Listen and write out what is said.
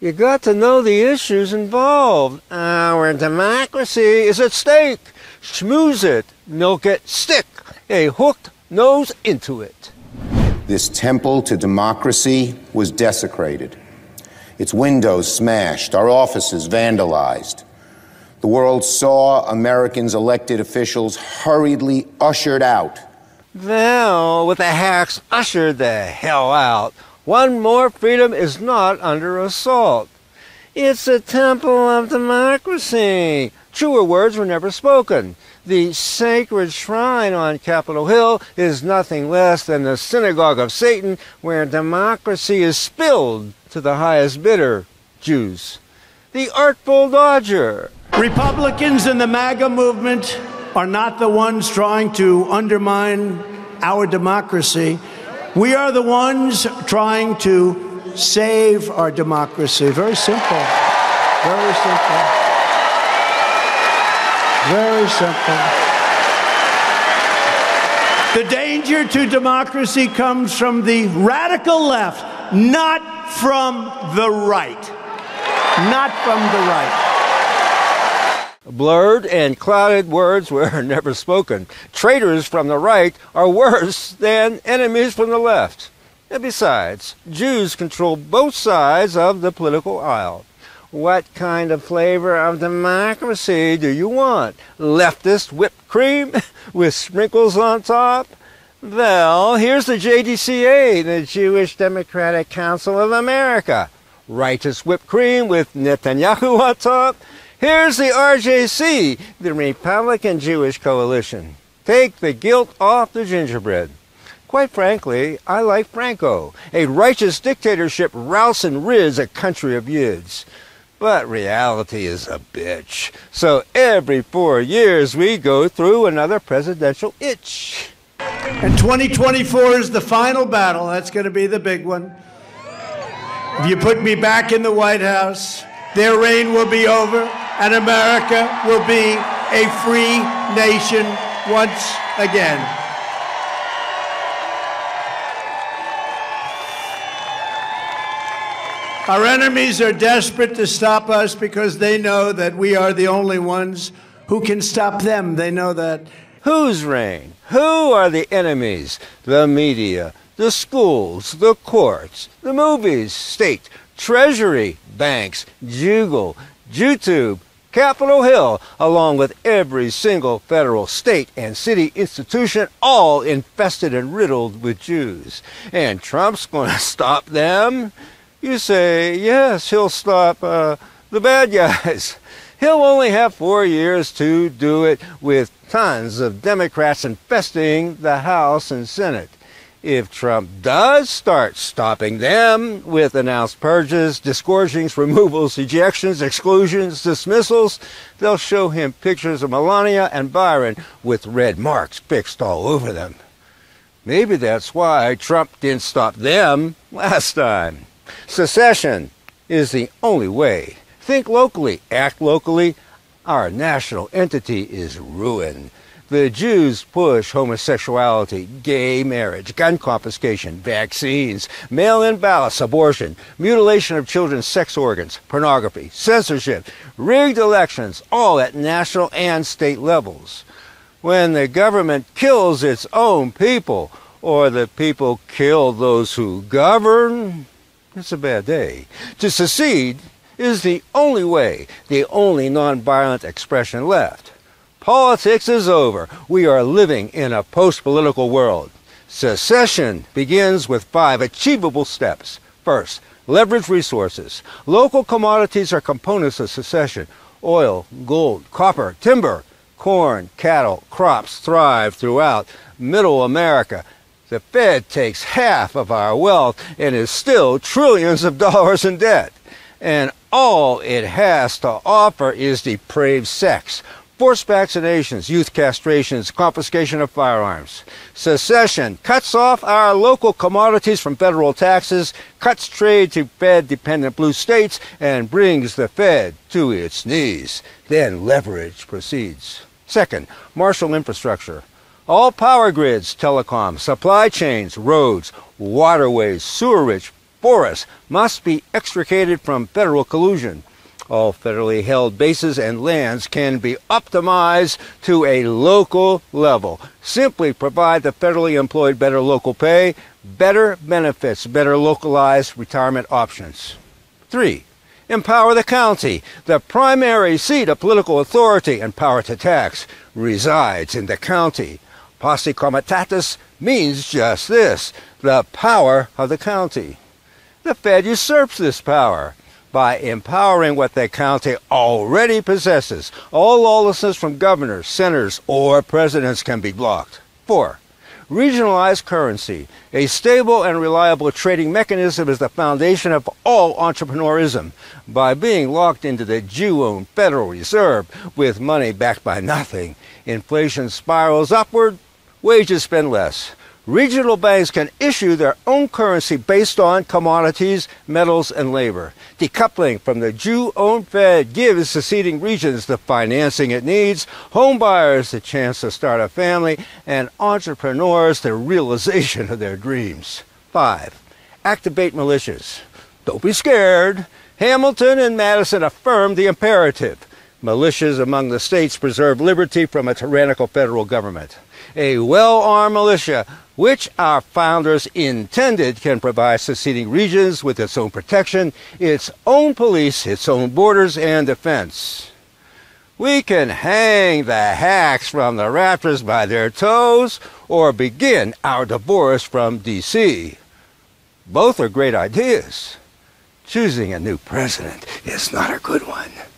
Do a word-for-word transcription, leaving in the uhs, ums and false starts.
You got to know the issues involved. Our democracy is at stake. Schmooze it, milk it, stick a hooked nose into it. This temple to democracy was desecrated. Its windows smashed, our offices vandalized. The world saw Americans' elected officials hurriedly ushered out. Well, with the hacks ushered the hell out, one more freedom is not under assault. It's a temple of democracy. Truer words were never spoken. The sacred shrine on Capitol Hill is nothing less than the synagogue of Satan, where democracy is spilled to the highest bidder, Jews. The artful dodger. Republicans in the MAGA movement are not the ones trying to undermine our democracy. We are the ones trying to save our democracy. Very simple. Very simple. Very simple. The danger to democracy comes from the radical left, not from the right. Not from the right. Blurred and clouded words were never spoken. Traitors from the right are worse than enemies from the left. And besides, Jews control both sides of the political aisle. What kind of flavor of democracy do you want? Leftist whipped cream with sprinkles on top? Well, here's the J D C A, the Jewish Democratic Council of America. Righteous whipped cream with Netanyahu on top? Here's the R J C, the Republican Jewish Coalition. Take the guilt off the gingerbread. Quite frankly, I like Franco, a righteous dictatorship rouse and rids a country of yids. But reality is a bitch. So every four years we go through another presidential itch. And twenty twenty-four is the final battle. That's going to be the big one. If you put me back in the White House, their reign will be over, and America will be a free nation once again. Our enemies are desperate to stop us because they know that we are the only ones who can stop them. They know that. Whose reign? Who are the enemies? The media, the schools, the courts, the movies, state, treasury, banks, Jugal, YouTube, Capitol Hill, along with every single federal, state, and city institution, all infested and riddled with Jews. And Trump's going to stop them? You say, yes, he'll stop uh, the bad guys. He'll only have four years to do it, with tons of Democrats infesting the House and Senate. If Trump does start stopping them with announced purges, disgorgings, removals, ejections, exclusions, dismissals, they'll show him pictures of Melania and Byron with red marks fixed all over them. Maybe that's why Trump didn't stop them last time. Secession is the only way. Think locally, act locally. Our national entity is ruined. The Jews push homosexuality, gay marriage, gun confiscation, vaccines, mail-in ballots, abortion, mutilation of children's sex organs, pornography, censorship, rigged elections, all at national and state levels. When the government kills its own people, or the people kill those who govern, it's a bad day. To secede is the only way, the only nonviolent expression left. Politics is over. We are living in a post-political world. Secession begins with five achievable steps. First, leverage resources. Local commodities are components of secession. Oil, gold, copper, timber, corn, cattle, crops thrive throughout Middle America. The Fed takes half of our wealth and is still trillions of dollars in debt. And all it has to offer is depraved sex, forced vaccinations, youth castrations, confiscation of firearms. Secession cuts off our local commodities from federal taxes, cuts trade to Fed-dependent blue states, and brings the Fed to its knees. Then leverage proceeds. Second, marshal infrastructure. All power grids, telecom, supply chains, roads, waterways, sewerage, forests must be extricated from federal collusion. All federally held bases and lands can be optimized to a local level. Simply provide the federally employed better local pay, better benefits, better localized retirement options. Three, empower the county. The primary seat of political authority and power to tax resides in the county. Posse comitatus means just this, the power of the county. The Fed usurps this power by empowering what the county already possesses. All lawlessness from governors, senators, or presidents can be blocked. Four, regionalized currency. A stable and reliable trading mechanism is the foundation of all entrepreneurism. By being locked into the Jew-owned Federal Reserve with money backed by nothing, inflation spirals upward, wages spend less. Regional banks can issue their own currency based on commodities, metals, and labor. Decoupling from the Jew-owned Fed gives seceding regions the financing it needs, home buyers the chance to start a family, and entrepreneurs the realization of their dreams. Five, activate militias. Don't be scared. Hamilton and Madison affirmed the imperative. Militias among the states preserve liberty from a tyrannical federal government. A well-armed militia, which our founders intended, can provide seceding regions with its own protection, its own police, its own borders, and defense. We can hang the hacks from the rafters by their toes or begin our divorce from D C Both are great ideas. Choosing a new president is not a good one.